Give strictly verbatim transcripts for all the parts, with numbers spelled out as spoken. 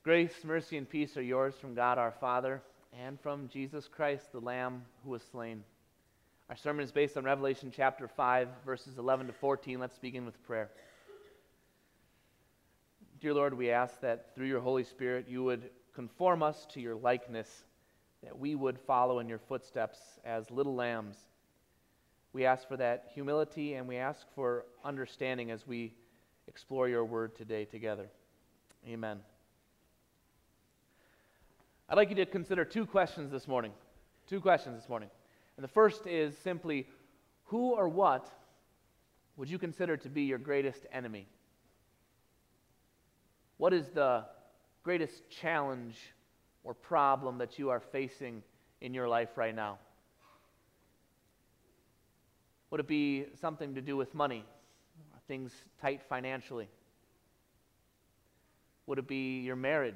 Grace, mercy, and peace are yours from God our Father and from Jesus Christ, the Lamb who was slain. Our sermon is based on Revelation chapter five, verses eleven to fourteen. Let's begin with prayer. Dear Lord, we ask that through your Holy Spirit you would conform us to your likeness, that we would follow in your footsteps as little lambs. We ask for that humility and we ask for understanding as we explore your word today together. Amen. I'd like you to consider two questions this morning. Two questions this morning. And the first is simply, who or what would you consider to be your greatest enemy? What is the greatest challenge or problem that you are facing in your life right now? Would it be something to do with money? Are things tight financially? Would it be your marriage?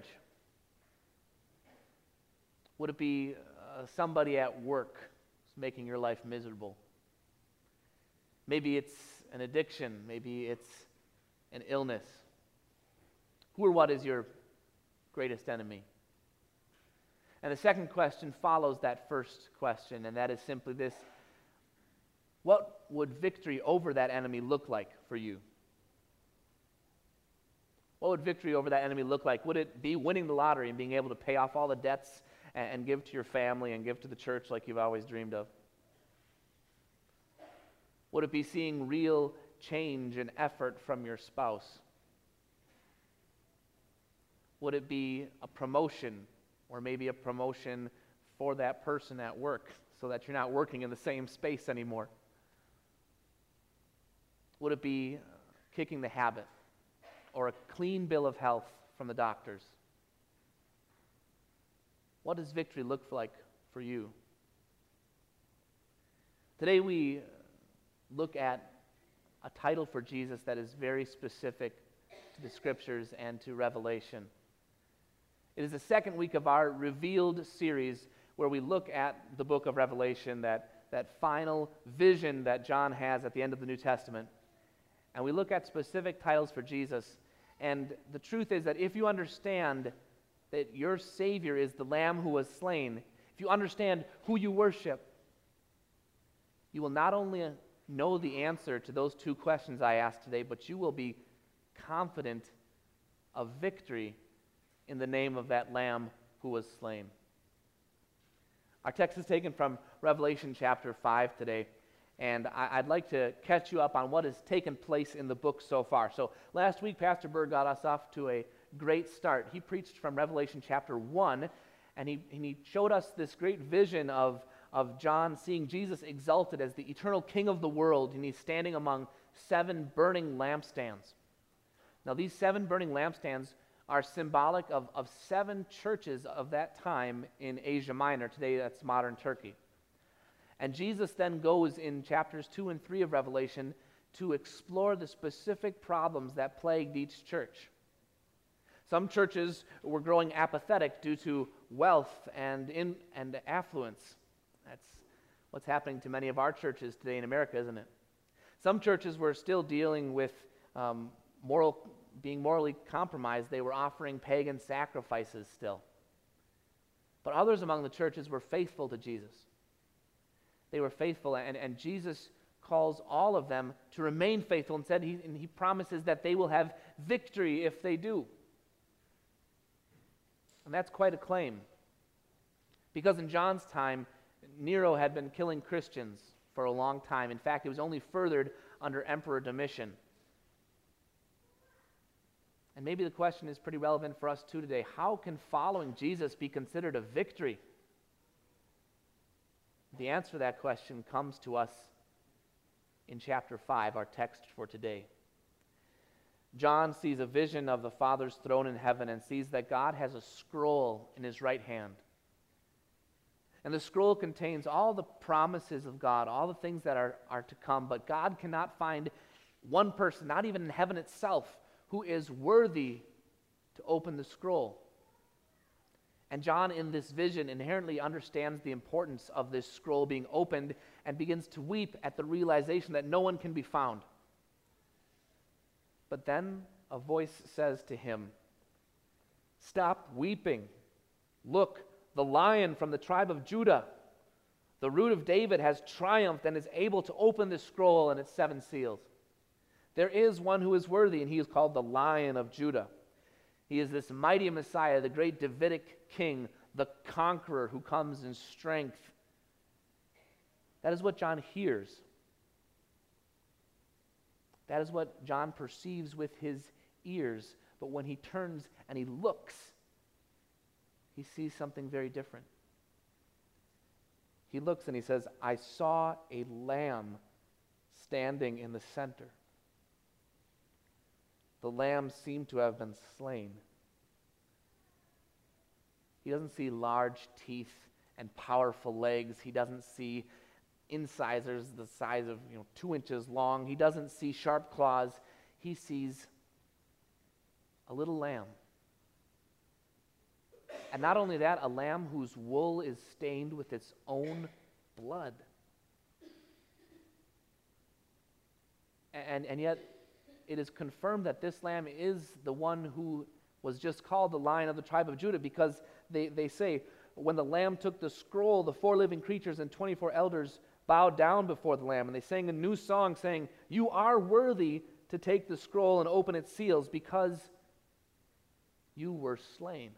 Would it be uh, somebody at work who's making your life miserable? Maybe it's an addiction. Maybe it's an illness. Who or what is your greatest enemy? And the second question follows that first question, and that is simply this: what would victory over that enemy look like for you? What would victory over that enemy look like? Would it be winning the lottery and being able to pay off all the debts and, and give to your family and give to the church like you've always dreamed of? Would it be seeing real change and effort from your spouse? Would it be a promotion, or maybe a promotion for that person at work so that you're not working in the same space anymore? Would it be kicking the habit, or a clean bill of health from the doctors? What does victory look like for you? Today we look at a title for Jesus that is very specific to the Scriptures and to Revelation. It is the second week of our Revealed series, where we look at the book of Revelation, that, that final vision that John has at the end of the New Testament. And we look at specific titles for Jesus. And the truth is that if you understand that your Savior is the Lamb who was slain, if you understand who you worship, you will not only know the answer to those two questions I asked today, but you will be confident of victory in the name of that Lamb who was slain. Our text is taken from Revelation chapter five today, and I, I'd like to catch you up on what has taken place in the book so far. So last week, Pastor Berg got us off to a great start. He preached from Revelation chapter one, and he, and he showed us this great vision of, of John seeing Jesus exalted as the eternal King of the world, and he's standing among seven burning lampstands. Now, these seven burning lampstands are symbolic of, of seven churches of that time in Asia Minor. Today, that's modern Turkey. And Jesus then goes in chapters two and three of Revelation to explore the specific problems that plagued each church. Some churches were growing apathetic due to wealth and, in, and affluence. That's what's happening to many of our churches today in America, isn't it? Some churches were still dealing with um, moral being morally compromised. They were offering pagan sacrifices still. But others among the churches were faithful to Jesus. They were faithful, and, and Jesus calls all of them to remain faithful, and said he, and he promises that they will have victory if they do. And that's quite a claim. Because in John's time, Nero had been killing Christians for a long time. In fact, it was only furthered under Emperor Domitian. And maybe the question is pretty relevant for us too today. How can following Jesus be considered a victory? The answer to that question comes to us in chapter five, our text for today. John sees a vision of the Father's throne in heaven and sees that God has a scroll in his right hand. And the scroll contains all the promises of God, all the things that are, are to come, but God cannot find one person, not even in heaven itself, who is worthy to open the scroll. And John, in this vision, inherently understands the importance of this scroll being opened and begins to weep at the realization that no one can be found. But then a voice says to him, Stop weeping. Look, the Lion from the tribe of Judah, the Root of David, has triumphed and is able to open the scroll and its seven seals. There is one who is worthy, and he is called the Lion of Judah. He is this mighty Messiah, the great Davidic king, the conqueror who comes in strength. That is what John hears. That is what John perceives with his ears. But when he turns and he looks, he sees something very different. He looks and he says, I saw a lamb standing in the center. The lamb seemed to have been slain. He doesn't see large teeth and powerful legs. He doesn't see incisors the size of, you know, two inches long. He doesn't see sharp claws. He sees a little lamb. And not only that, a lamb whose wool is stained with its own blood. And, and yet, it is confirmed that this lamb is the one who was just called the Lion of the tribe of Judah, because they, they say, when the lamb took the scroll, the four living creatures and twenty-four elders bowed down before the lamb, and they sang a new song saying, you are worthy to take the scroll and open its seals, because you were slain.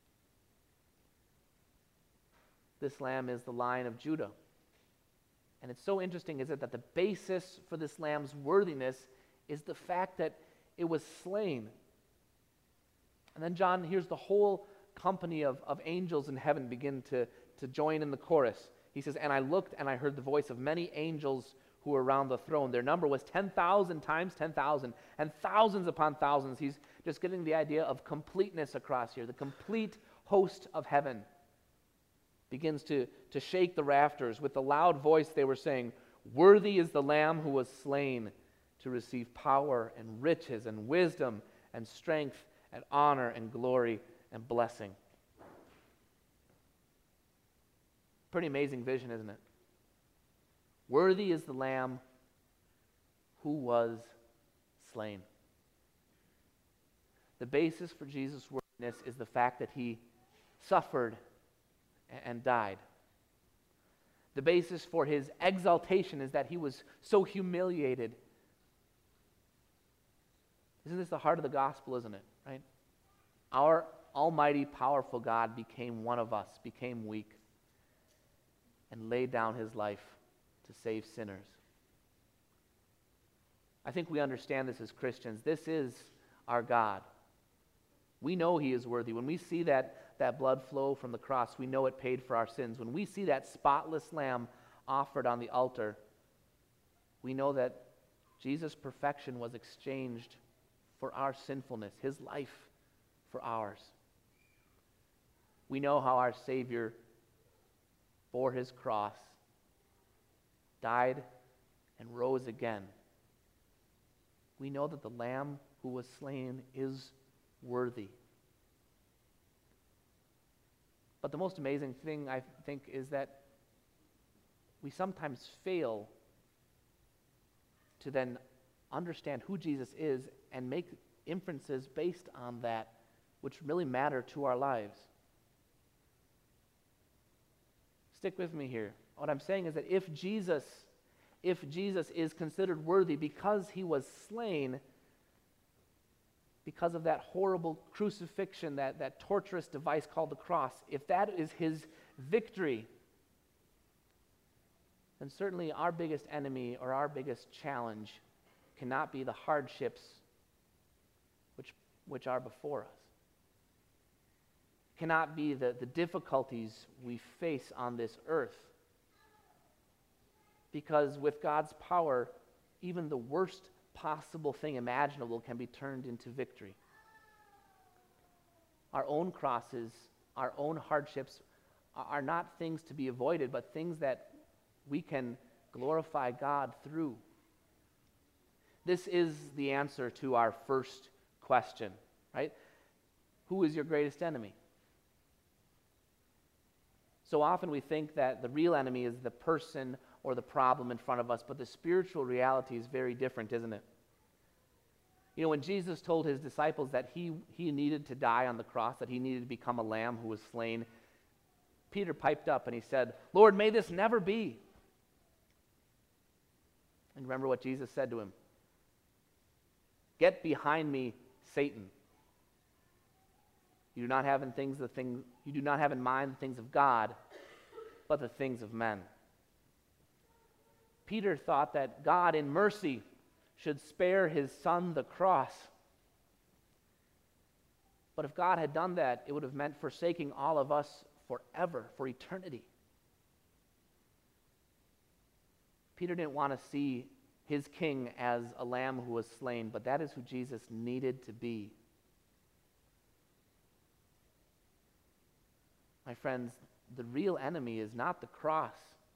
This lamb is the Lion of Judah. And it's so interesting, is it, that the basis for this lamb's worthiness is the fact that it was slain. And then John hears the whole company of, of angels in heaven begin to, to join in the chorus. He says, and I looked and I heard the voice of many angels who were around the throne. Their number was ten thousand times ten thousand, and thousands upon thousands. He's just getting the idea of completeness across here. The complete host of heaven begins to, to shake the rafters. With a loud voice they were saying, worthy is the Lamb who was slain to receive power and riches and wisdom and strength and honor and glory and blessing. Pretty amazing vision, isn't it? Worthy is the Lamb who was slain. The basis for Jesus' worthiness is the fact that he suffered and died. The basis for his exaltation is that he was so humiliated. Isn't this the heart of the gospel, isn't it? Right? Our almighty, powerful God became one of us, became weak, and laid down his life to save sinners. I think we understand this as Christians. This is our God. We know he is worthy. When we see that, that blood flow from the cross, we know it paid for our sins. When we see that spotless lamb offered on the altar, we know that Jesus' perfection was exchanged for our sinfulness, his life for ours. We know how our Savior bore his cross, died, and rose again. We know that the Lamb who was slain is worthy. But the most amazing thing, I think, is that we sometimes fail to then understand who Jesus is and make inferences based on that, which really matter to our lives. Stick with me here. What I'm saying is that if Jesus, if Jesus is considered worthy because he was slain, because of that horrible crucifixion, that, that torturous device called the cross, if that is his victory, then certainly our biggest enemy or our biggest challenge cannot be the hardships which, which are before us. Cannot be the, the difficulties we face on this earth. Because with God's power, even the worst possible thing imaginable can be turned into victory. Our own crosses, our own hardships are not things to be avoided, but things that we can glorify God through. This is the answer to our first question, right? Who is your greatest enemy? So often we think that the real enemy is the person or the problem in front of us, but the spiritual reality is very different, isn't it? You know, when Jesus told his disciples that he, he needed to die on the cross, that he needed to become a lamb who was slain, Peter piped up and he said, "Lord, may this never be." And remember what Jesus said to him. "Get behind me, Satan. You do not have in things the things you do not have in mind the things of God, but the things of men." Peter thought that God in mercy should spare his son the cross. But if God had done that, it would have meant forsaking all of us forever, for eternity. Peter didn't want to see his king as a lamb who was slain, but that is who Jesus needed to be. My friends, the real enemy is not the cross.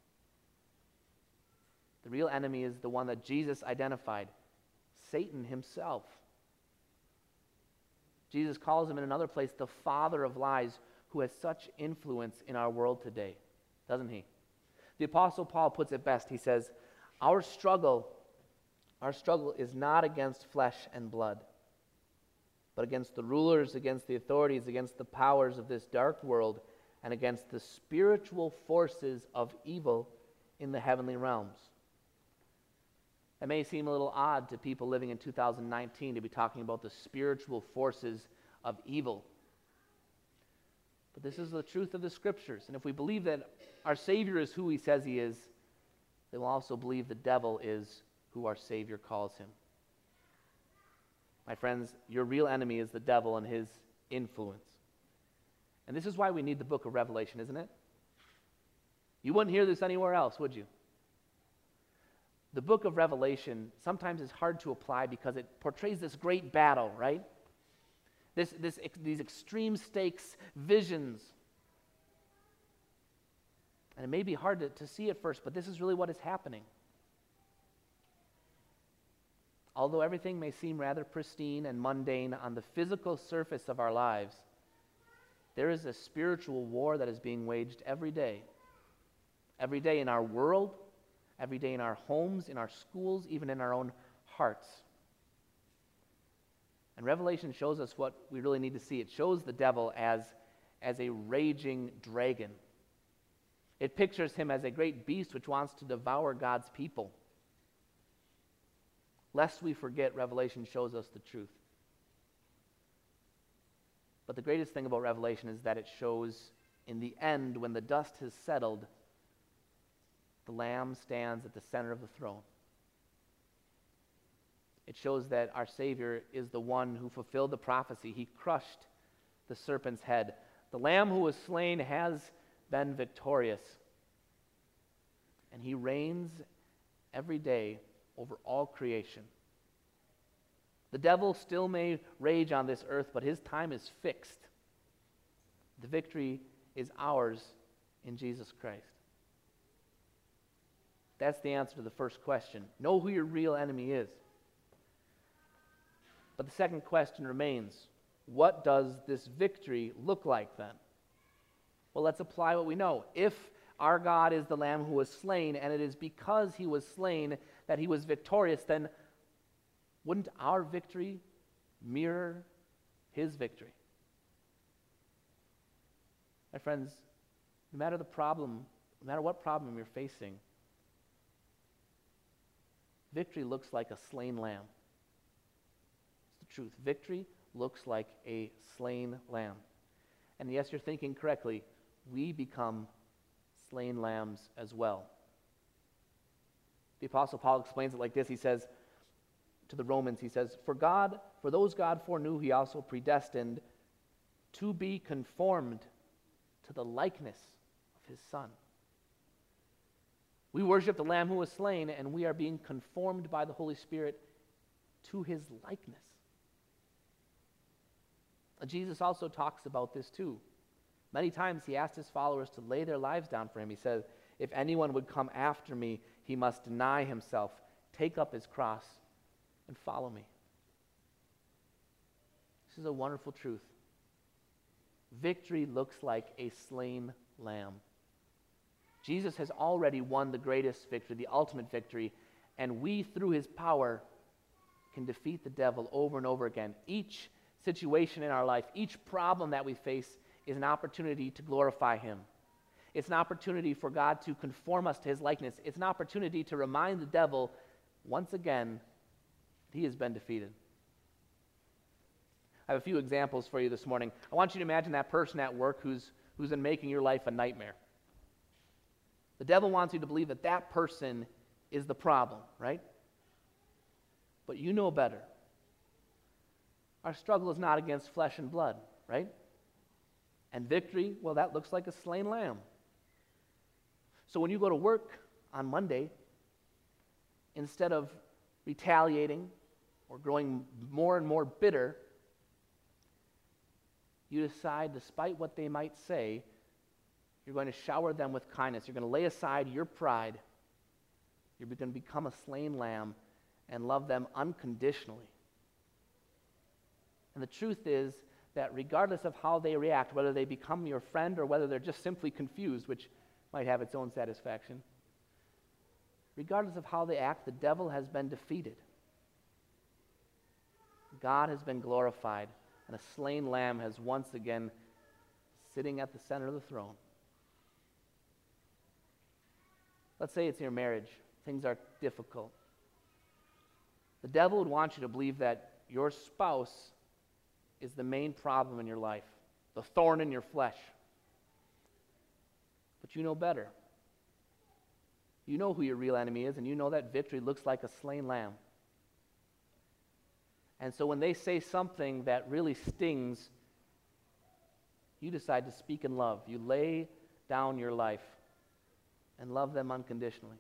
The real enemy is the one that Jesus identified, Satan himself. Jesus calls him in another place the father of lies, who has such influence in our world today, doesn't he? The Apostle Paul puts it best. He says, our struggle, our struggle is not against flesh and blood, but against the rulers, against the authorities, against the powers of this dark world, and against the spiritual forces of evil in the heavenly realms. It may seem a little odd to people living in two thousand nineteen to be talking about the spiritual forces of evil. But this is the truth of the Scriptures. And if we believe that our Savior is who he says he is, then we'll also believe the devil is who our Savior calls him. My friends, your real enemy is the devil and his influence. And this is why we need the book of Revelation, isn't it? You wouldn't hear this anywhere else, would you? The book of Revelation sometimes is hard to apply because it portrays this great battle, right? This, this, these extreme stakes visions. And it may be hard to, to see at first, but this is really what is happening. Although everything may seem rather pristine and mundane on the physical surface of our lives, there is a spiritual war that is being waged every day. Every day in our world, every day in our homes, in our schools, even in our own hearts. And Revelation shows us what we really need to see. It shows the devil as, as a raging dragon. It pictures him as a great beast which wants to devour God's people. Lest we forget, Revelation shows us the truth. But the greatest thing about Revelation is that it shows in the end, when the dust has settled, the Lamb stands at the center of the throne. It shows that our Savior is the one who fulfilled the prophecy. He crushed the serpent's head. The Lamb who was slain has been victorious. And he reigns every day over all creation. The devil still may rage on this earth, but his time is fixed. The victory is ours in Jesus Christ. That's the answer to the first question. Know who your real enemy is. But the second question remains, what does this victory look like then? Well, let's apply what we know. If our God is the Lamb who was slain, and it is because he was slain that he was victorious, then wouldn't our victory mirror his victory? My friends, no matter the problem, no matter what problem you're facing, victory looks like a slain lamb. It's the truth. Victory looks like a slain lamb. And yes, you're thinking correctly. We become slain lambs as well. The Apostle Paul explains it like this. He says to the Romans, he says, For God, for those God foreknew, he also predestined to be conformed to the likeness of his Son. We worship the Lamb who was slain, and we are being conformed by the Holy Spirit to his likeness. Jesus also talks about this too. Many times he asked his followers to lay their lives down for him. He said, if anyone would come after me, he must deny himself, take up his cross, and follow me. This is a wonderful truth. Victory looks like a slain lamb. Jesus has already won the greatest victory, the ultimate victory, and we, through his power, can defeat the devil over and over again. Each situation in our life, each problem that we face is an opportunity to glorify him. It's an opportunity for God to conform us to his likeness. It's an opportunity to remind the devil once again that he has been defeated. I have a few examples for you this morning. I want you to imagine that person at work who's, who's been making your life a nightmare. The devil wants you to believe that that person is the problem, right? But you know better. Our struggle is not against flesh and blood, right? And victory, well, that looks like a slain lamb. So when you go to work on Monday, instead of retaliating or growing more and more bitter, you decide, despite what they might say, you're going to shower them with kindness. You're going to lay aside your pride. You're going to become a slain lamb and love them unconditionally. And the truth is that regardless of how they react, whether they become your friend or whether they're just simply confused, which might have its own satisfaction, regardless of how they act, the devil has been defeated. God has been glorified, and a slain lamb has once again sitting at the center of the throne. Let's say it's your marriage. Things are difficult. The devil would want you to believe that your spouse is the main problem in your life, the thorn in your flesh. But you know better. You know who your real enemy is, and you know that victory looks like a slain lamb. And so when they say something that really stings, you decide to speak in love. You lay down your life and love them unconditionally.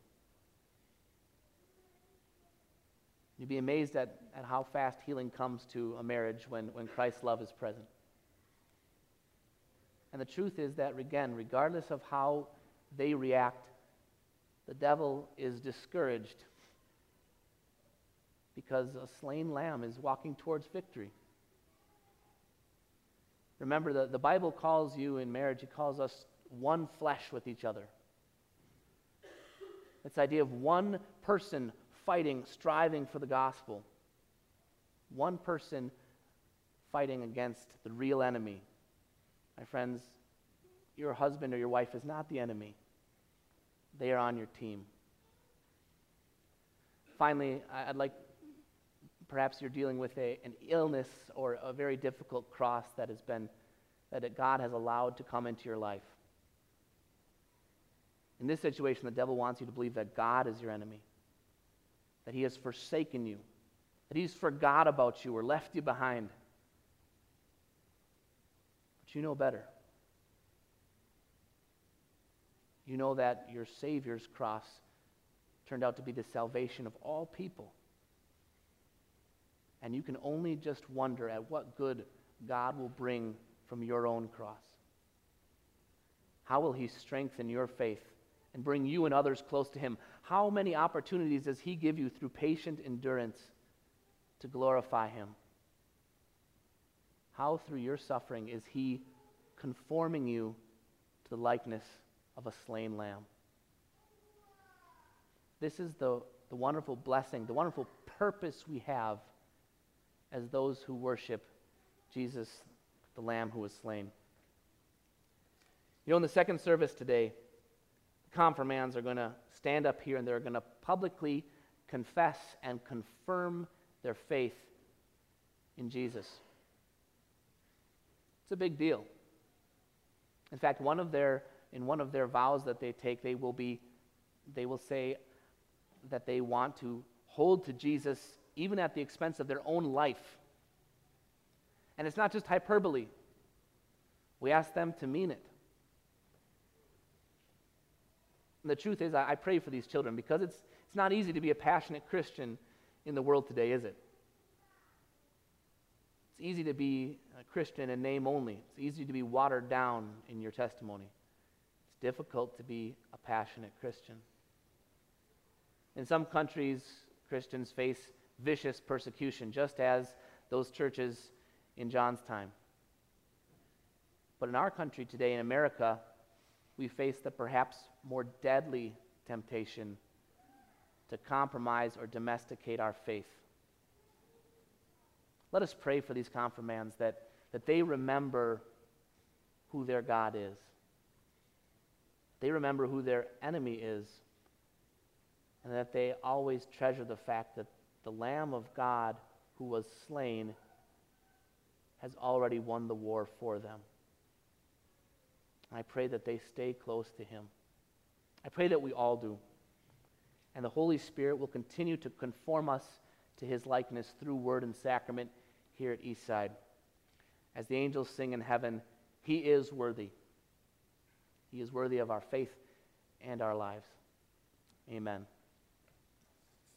You'd be amazed at, at how fast healing comes to a marriage when, when Christ's love is present. And the truth is that, again, regardless of how they react, the devil is discouraged because a slain lamb is walking towards victory. Remember, the, the Bible calls you in marriage, it calls us one flesh with each other. This idea of one person fighting, striving for the gospel. One person fighting against the real enemy. My friends, your husband or your wife is not the enemy. They are on your team. Finally, I'd like, perhaps you're dealing with a, an illness or a very difficult cross that has been, that God has allowed to come into your life. In this situation, the devil wants you to believe that God is your enemy, that he has forsaken you, that he's forgot about you or left you behind. But you know better. You know that your Savior's cross turned out to be the salvation of all people. And you can only just wonder at what good God will bring from your own cross. How will he strengthen your faith and bring you and others close to him? How many opportunities does he give you through patient endurance to glorify him? How through your suffering is he conforming you to the likeness of a slain lamb? This is the, the wonderful blessing, the wonderful purpose we have as those who worship Jesus, the Lamb who was slain. You know, in the second service today, the confirmands are going to stand up here and they're going to publicly confess and confirm their faith in Jesus. It's a big deal. In fact, one of their in one of their vows that they take, they will be they will say that they want to hold to Jesus even at the expense of their own life. And it's not just hyperbole. We ask them to mean it. And the truth is, I, I pray for these children because it's, it's not easy to be a passionate Christian in the world today, is it? It's easy to be a Christian in name only. It's easy to be watered down in your testimony. It's difficult to be a passionate Christian. In some countries, Christians face vicious persecution, just as those churches in John's time. But in our country today, in America, we face the perhaps more deadly temptation to compromise or domesticate our faith. let us pray for these confirmands that, that they remember who their God is. They remember who their enemy is, and that they always treasure the fact that the Lamb of God who was slain has already won the war for them. I pray that they stay close to him. I pray that we all do. And the Holy Spirit will continue to conform us to his likeness through word and sacrament here at Eastside. As the angels sing in heaven, he is worthy. He is worthy of our faith and our lives. Amen.